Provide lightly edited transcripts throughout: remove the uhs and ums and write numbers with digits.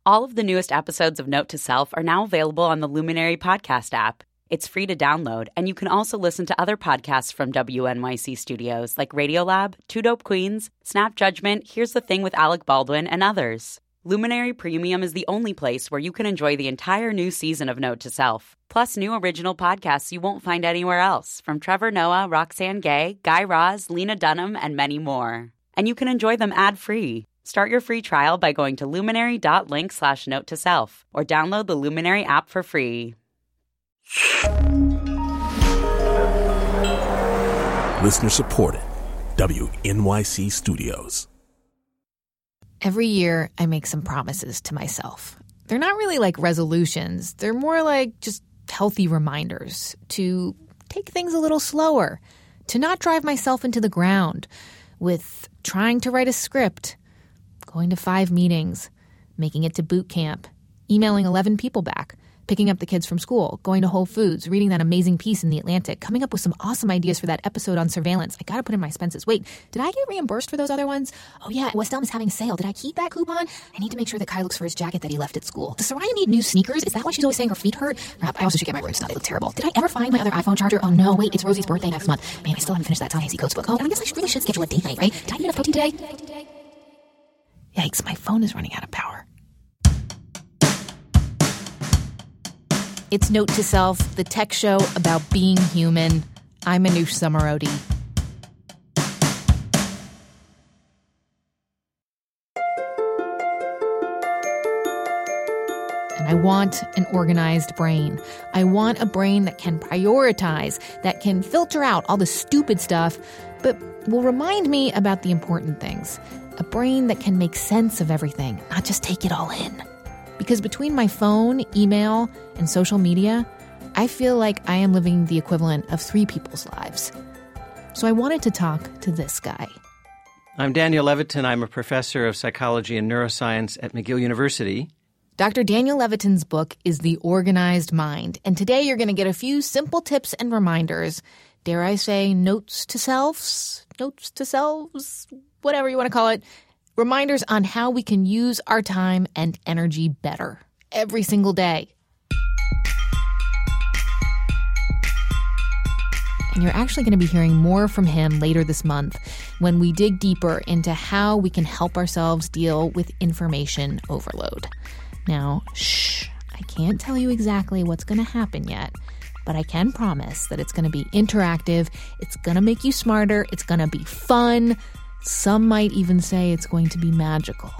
All of the newest episodes of Note to Self are now available on the Luminary podcast app. It's free to download, and you can also listen to other podcasts from WNYC Studios like Radiolab, Two Dope Queens, Snap Judgment, Here's the Thing with Alec Baldwin, and others. Luminary Premium is the only place where you can enjoy the entire new season of Note to Self, plus new original podcasts you won't find anywhere else, from Trevor Noah, Roxanne Gay, Guy Raz, Lena Dunham, and many more. And you can enjoy them ad-free. Start your free trial by going to luminary.link/note-to-self or download the Luminary app for free. Listener supported. WNYC Studios. Every year, I make some promises to myself. They're not really like resolutions. They're more like just healthy reminders to take things a little slower, to not drive myself into the ground with trying to write a script, going to 5 meetings, making it to boot camp, emailing 11 people back, picking up the kids from school, going to Whole Foods, reading that amazing piece in The Atlantic, coming up with some awesome ideas for that episode on surveillance. I got to put in my expenses. Wait, did I get reimbursed for those other ones? Oh yeah, West Elm is having a sale. Did I keep that coupon? I need to make sure that Kai looks for his jacket that he left at school. Does Soraya need new sneakers? Is that why she's always saying her feet hurt? Crap, I also should get my roots done. They look terrible. Did I ever find my other iPhone charger? Oh no, wait, it's Rosie's birthday next month. Man, I still haven't finished that Ta-Nehisi Coates book. Oh, and I guess I really should schedule a date night, right? Did I eat enough protein today? Yikes, my phone is running out of power. It's Note to Self, the tech show about being human. I'm Anoush Zomorodi. And I want an organized brain. I want a brain that can prioritize, that can filter out all the stupid stuff, but will remind me about the important things. A brain that can make sense of everything, not just take it all in. Because between my phone, email, and social media, I feel like I am living the equivalent of 3 people's lives. So I wanted to talk to this guy. I'm Daniel Levitin. I'm a professor of psychology and neuroscience at McGill University. Dr. Daniel Levitin's book is The Organized Mind. And today you're going to get a few simple tips and reminders. Dare I say notes to selves, whatever you want to call it. Reminders on how we can use our time and energy better every single day. And you're actually going to be hearing more from him later this month when we dig deeper into how we can help ourselves deal with information overload. Now, I can't tell you exactly what's going to happen yet, but I can promise that it's going to be interactive, it's going to make you smarter, it's going to be fun. Some might even say it's going to be magical.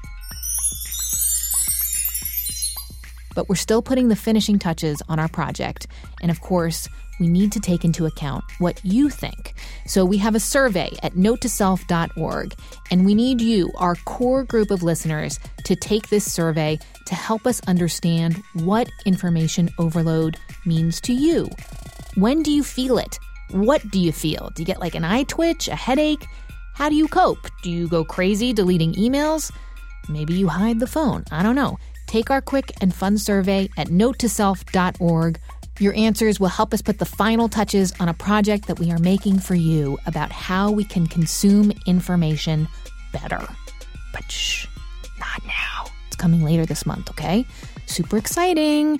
But we're still putting the finishing touches on our project. And of course, we need to take into account what you think. So we have a survey at notetoself.org, and we need you, our core group of listeners, to take this survey to help us understand what information overload means to you. When do you feel it? What do you feel? Do you get like an eye twitch, a headache? How do you cope? Do you go crazy deleting emails? Maybe you hide the phone. I don't know. Take our quick and fun survey at notetoself.org. Your answers will help us put the final touches on a project that we are making for you about how we can consume information better. But not now. It's coming later this month, okay? Super exciting.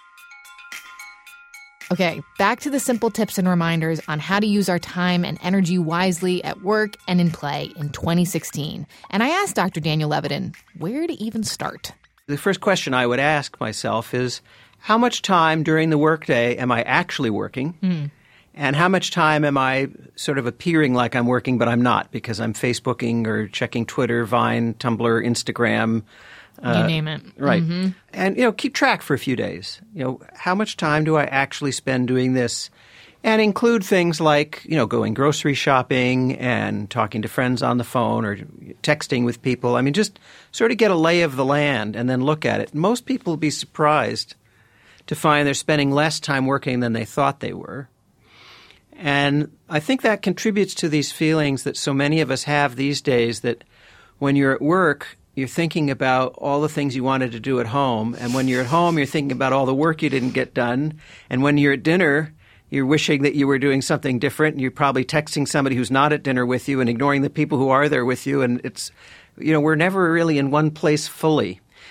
Okay, back to the simple tips and reminders on how to use our time and energy wisely at work and in play in 2016. And I asked Dr. Daniel Levitin where to even start. The first question I would ask myself is, how much time during the workday am I actually working? And how much time am I sort of appearing like I'm working, but I'm not because I'm Facebooking or checking Twitter, Vine, Tumblr, Instagram. You name it. Right. Mm-hmm. And, keep track for a few days. How much time do I actually spend doing this? And include things like, going grocery shopping and talking to friends on the phone or texting with people. I mean, just sort of get a lay of the land and then look at it. Most people will be surprised to find they're spending less time working than they thought they were. And I think that contributes to these feelings that so many of us have these days that when you're at work, you're thinking about all the things you wanted to do at home. And when you're at home, you're thinking about all the work you didn't get done. And when you're at dinner, you're wishing that you were doing something different. And you're probably texting somebody who's not at dinner with you and ignoring the people who are there with you. And it's, we're never really in one place fully.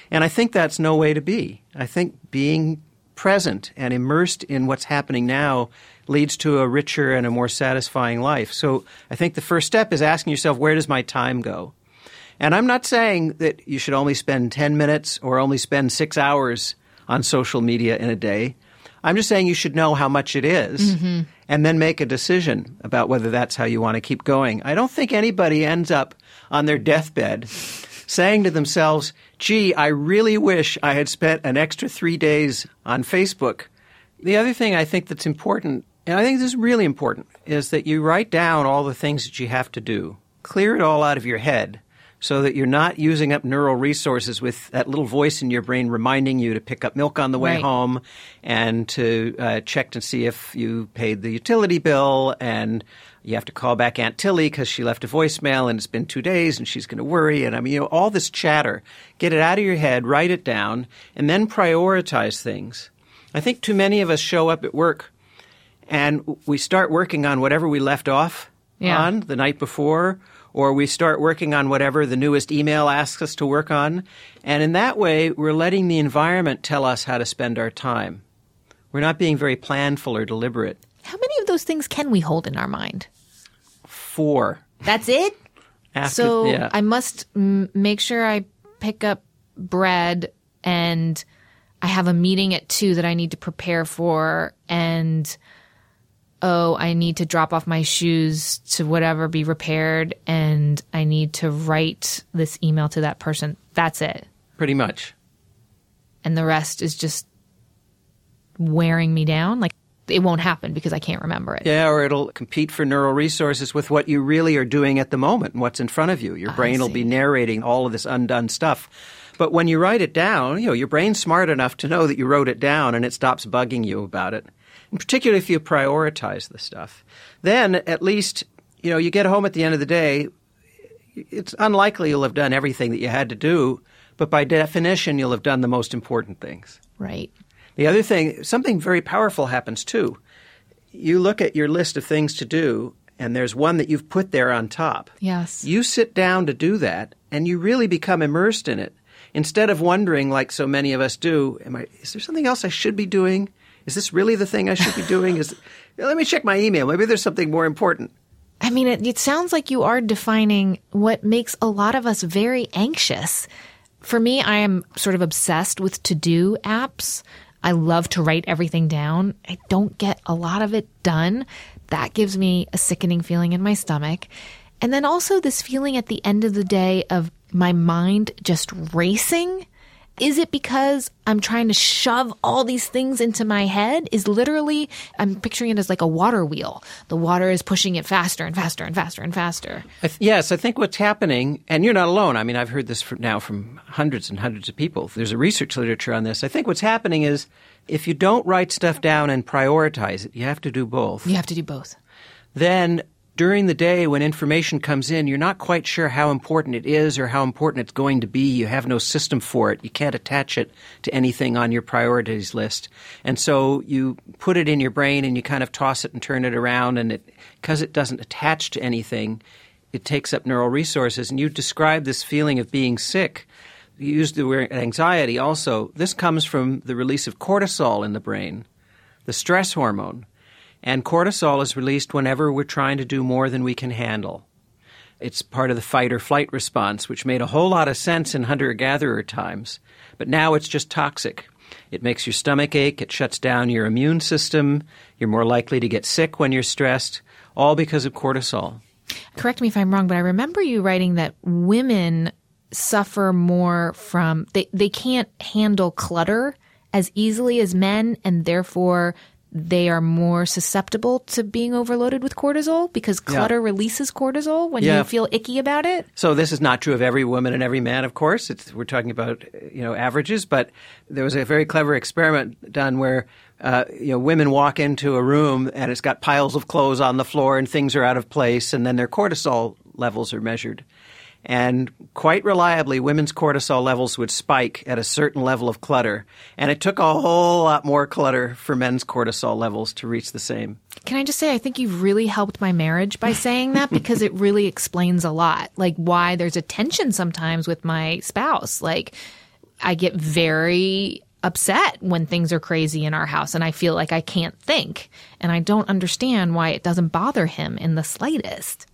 And I think that's no way to be. I think being present and immersed in what's happening now leads to a richer and a more satisfying life. So I think the first step is asking yourself, where does my time go? And I'm not saying that you should only spend 10 minutes or only spend 6 hours on social media in a day. I'm just saying you should know how much it is and then make a decision about whether that's how you want to keep going. I don't think anybody ends up on their deathbed saying to themselves, gee, I really wish I had spent an extra 3 days on Facebook. The other thing I think that's important, and I think this is really important, is that you write down all the things that you have to do. Clear it all out of your head so that you're not using up neural resources with that little voice in your brain reminding you to pick up milk on the way home and to check to see if you paid the utility bill, and you have to call back Aunt Tilly because she left a voicemail and it's been 2 days and she's going to worry. And I mean, all this chatter, get it out of your head, write it down, and then prioritize things. I think too many of us show up at work and we start working on whatever we left off on the night before, or we start working on whatever the newest email asks us to work on. And in that way, we're letting the environment tell us how to spend our time. We're not being very planful or deliberate. How many of those things can we hold in our mind? 4. That's it? I must make sure I pick up bread, and I have a meeting at 2 that I need to prepare for, and I need to drop off my shoes to whatever be repaired, and I need to write this email to that person. That's it. Pretty much. And the rest is just wearing me down? Like, it won't happen because I can't remember it. Yeah, or it'll compete for neural resources with what you really are doing at the moment and what's in front of you. Your brain will be narrating all of this undone stuff. But when you write it down, your brain's smart enough to know that you wrote it down and it stops bugging you about it. And particularly if you prioritize the stuff. Then at least, you get home at the end of the day, it's unlikely you'll have done everything that you had to do, but by definition, you'll have done the most important things. Right. The other thing, something very powerful happens too. You look at your list of things to do, and there's one that you've put there on top. Yes. You sit down to do that, and you really become immersed in it. Instead of wondering, like so many of us do, is there something else I should be doing? Is this really the thing I should be doing? Let me check my email. Maybe there's something more important. I mean, it sounds like you are defining what makes a lot of us very anxious. For me, I am sort of obsessed with to-do apps. I love to write everything down. I don't get a lot of it done. That gives me a sickening feeling in my stomach. And then also this feeling at the end of the day of my mind just racing. Is it because I'm trying to shove all these things into my head? I'm picturing it as like a water wheel. The water is pushing it faster and faster and faster and faster. Yes, I think what's happening, and you're not alone. I mean, I've heard this from hundreds and hundreds of people. There's a research literature on this. I think what's happening is if you don't write stuff down and prioritize it, you have to do both. You have to do both. Then during the day when information comes in, you're not quite sure how important it is or how important it's going to be. You have no system for it. You can't attach it to anything on your priorities list. And so you put it in your brain and you kind of toss it and turn it around, and because it doesn't attach to anything, it takes up neural resources. And you describe this feeling of being sick. You used the word anxiety also. This comes from the release of cortisol in the brain, the stress hormone. And cortisol is released whenever we're trying to do more than we can handle. It's part of the fight or flight response, which made a whole lot of sense in hunter-gatherer times. But now it's just toxic. It makes your stomach ache. It shuts down your immune system. You're more likely to get sick when you're stressed, all because of cortisol. Correct me if I'm wrong, but I remember you writing that women suffer more from they can't handle clutter as easily as men, and therefore they are more susceptible to being overloaded with cortisol because clutter releases cortisol when you feel icky about it. So this is not true of every woman and every man, of course. We're talking about averages, but there was a very clever experiment done where women walk into a room and it's got piles of clothes on the floor and things are out of place, and then their cortisol levels are measured. And quite reliably, women's cortisol levels would spike at a certain level of clutter. And it took a whole lot more clutter for men's cortisol levels to reach the same. Can I just say, I think you've really helped my marriage by saying that, because it really explains a lot. Like why there's a tension sometimes with my spouse. Like I get very upset when things are crazy in our house and I feel like I can't think. And I don't understand why it doesn't bother him in the slightest.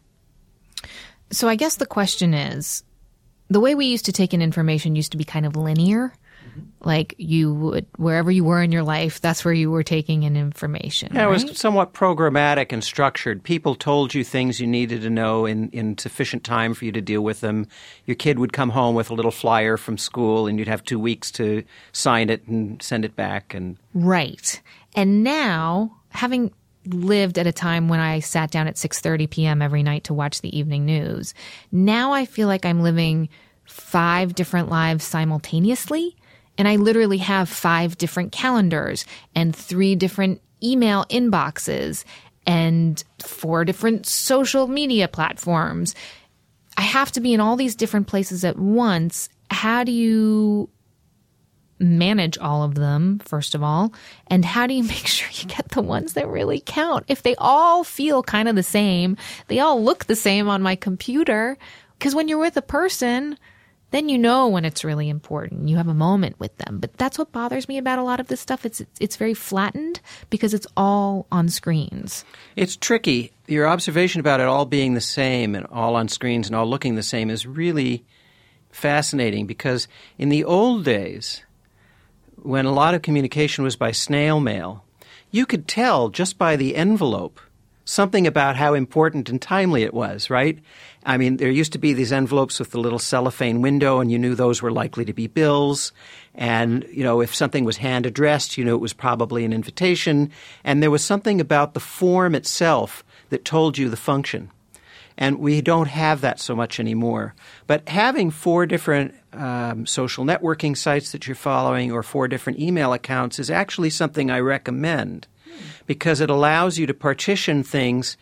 So I guess the question is, the way we used to take in information used to be kind of linear. Like you would, wherever you were in your life, that's where you were taking in information. Yeah, right? It was somewhat programmatic and structured. People told you things you needed to know in sufficient time for you to deal with them. Your kid would come home with a little flyer from school, and you'd have 2 weeks to sign it and send it back. Right. And now, having lived at a time when I sat down at 6:30 p.m. every night to watch the evening news, now I feel like I'm living 5 different lives simultaneously. And I literally have 5 different calendars and 3 different email inboxes and 4 different social media platforms. I have to be in all these different places at once. How do you manage all of them, first of all? And how do you make sure you get the ones that really count? If they all feel kind of the same, they all look the same on my computer. Because when you're with a person, then you know when it's really important. You have a moment with them. But that's what bothers me about a lot of this stuff. It's very flattened because it's all on screens. It's tricky. Your observation about it all being the same and all on screens and all looking the same is really fascinating, because in the old days, when a lot of communication was by snail mail, you could tell just by the envelope something about how important and timely it was, right? I mean, there used to be these envelopes with the little cellophane window, and you knew those were likely to be bills. And, you know, if something was hand-addressed, you knew it was probably an invitation. And there was something about the form itself that told you the function. And we don't have that so much anymore. But having 4 different social networking sites that you're following or 4 different email accounts is actually something I recommend, because it allows you to partition things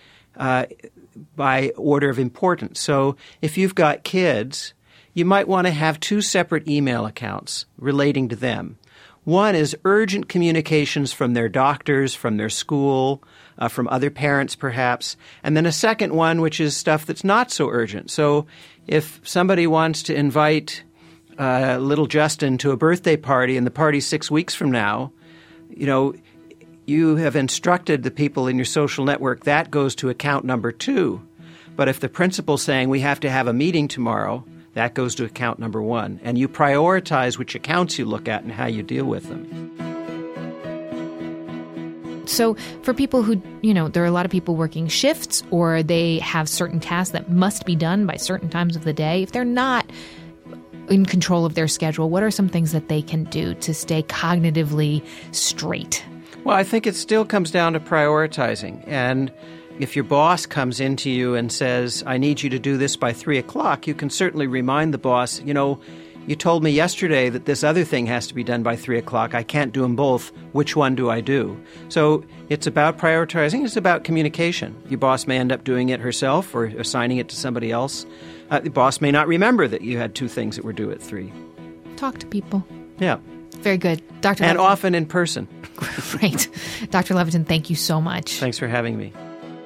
by order of importance. So if you've got kids, you might want to have 2 separate email accounts relating to them. One is urgent communications from their doctors, from their school, from other parents perhaps, and then a second one which is stuff that's not so urgent. So if somebody wants to invite little Justin to a birthday party and the party's 6 weeks from now, you know, you have instructed the people in your social network that goes to account number 2. But if the principal's saying we have to have a meeting tomorrow, that goes to account number 1. And you prioritize which accounts you look at and how you deal with them. So for people who, you know, there are a lot of people working shifts, or they have certain tasks that must be done by certain times of the day. If they're not in control of their schedule, what are some things that they can do to stay cognitively straight? Well, I think it still comes down to prioritizing. And if your boss comes into you and says, I need you to do this by 3 o'clock, you can certainly remind the boss, you know, you told me yesterday that this other thing has to be done by 3 o'clock. I can't do them both. Which one do I do? So it's about prioritizing. It's about communication. Your boss may end up doing it herself or assigning it to somebody else. The boss may not remember that you had 2 things that were due at 3. Talk to people. Yeah. Very good. Dr. And Levitin. often in person. Great. Dr. Levitin, thank you so much. Thanks for having me.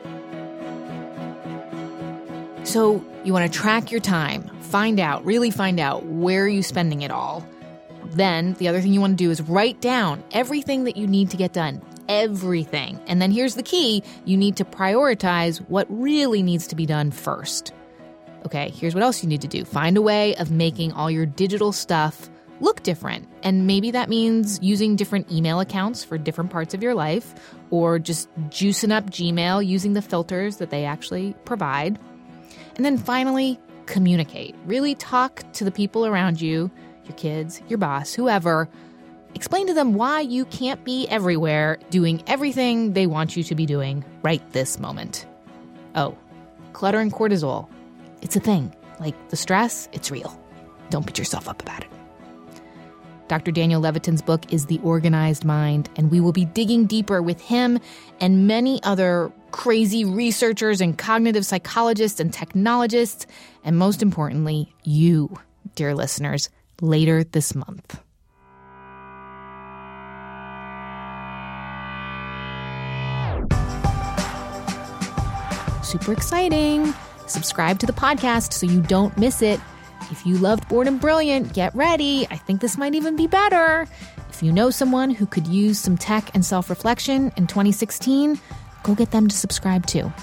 So you want to track your time, really find out where are you spending it all. Then the other thing you want to do is write down everything that you need to get done. Everything. And then here's the key. You need to prioritize what really needs to be done first. Okay, here's what else you need to do. Find a way of making all your digital stuff look different. And maybe that means using different email accounts for different parts of your life, or just juicing up Gmail using the filters that they actually provide. And then finally, communicate. Really talk to the people around you, your kids, your boss, whoever. Explain to them why you can't be everywhere doing everything they want you to be doing right this moment. Oh, clutter and cortisol. It's a thing. Like the stress, it's real. Don't beat yourself up about it. Dr. Daniel Levitin's book is The Organized Mind, and we will be digging deeper with him and many other crazy researchers and cognitive psychologists and technologists, and most importantly, you, dear listeners, later this month. Super exciting. Subscribe to the podcast so you don't miss it. If you loved Bored and Brilliant, get ready. I think this might even be better. If you know someone who could use some tech and self-reflection in 2016, go get them to subscribe too.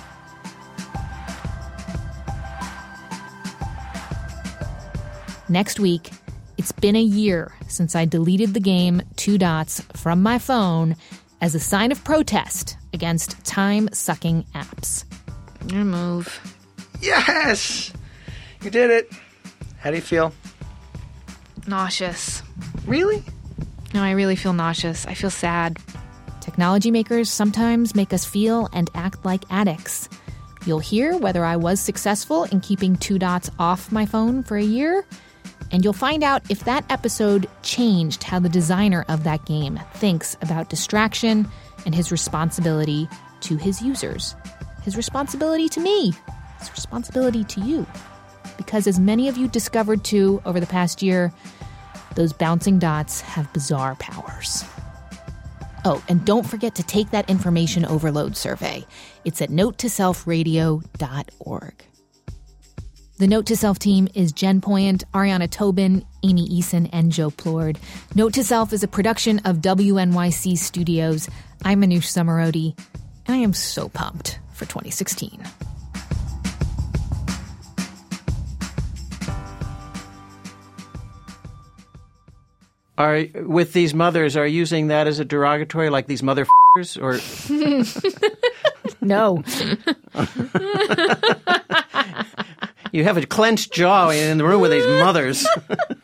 Next week, it's been a year since I deleted the game 2 Dots from my phone as a sign of protest against time-sucking apps. Your move. Yes! You did it. How do you feel? Nauseous. Really? No, I really feel nauseous. I feel sad. Technology makers sometimes make us feel and act like addicts. You'll hear whether I was successful in keeping 2 Dots off my phone for a year, and you'll find out if that episode changed how the designer of that game thinks about distraction and his responsibility to his users. His responsibility to me. His responsibility to you. Because as many of you discovered too over the past year, those bouncing dots have bizarre powers. Oh, and don't forget to take that information overload survey. It's at notetoselfradio.org. The Note to Self team is Jen Poyant, Ariana Tobin, Amy Eason, and Joe Plord. Note to Self is a production of WNYC Studios. I'm Manoush Zomorodi, and I am so pumped for 2016. With these mothers, are you using that as a derogatory, like these motherfuckers, or? No. You have a clenched jaw in the room with these mothers.